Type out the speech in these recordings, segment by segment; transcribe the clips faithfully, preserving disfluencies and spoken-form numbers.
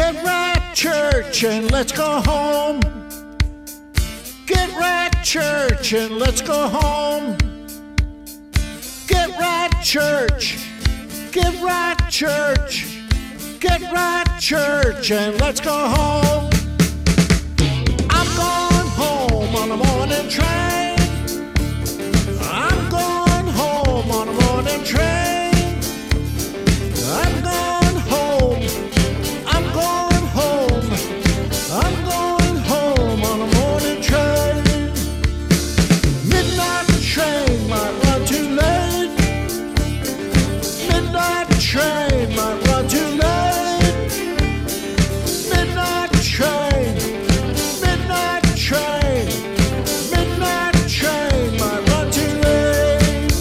Get right, church, and let's go home. Get right, church, and let's go home. Get right, church. Get right, church. Get right, church, and let's go home. I'm going home on the morning train. I'm going home on the morning train. I'm going home. I'm going home. I'm going home on the morning train. Midnight train might run too late. Midnight train might run too late. Midnight train. Midnight train. Midnight train might run too late.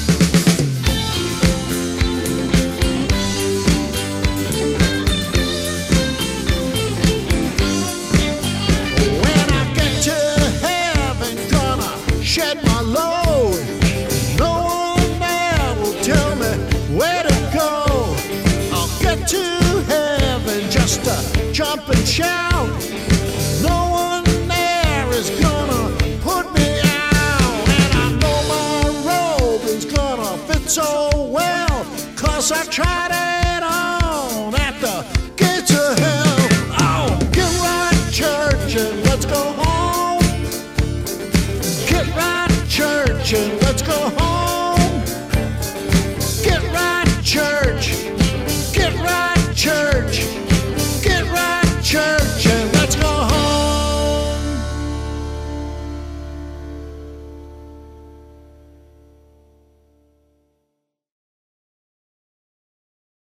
When I get to heaven, gonna shed my load. No one there will tell me where to go. I'll get to heaven just to jump and shout. No one there is gonna put me out. And I know my robe is gonna fit so well, 'cause I tried it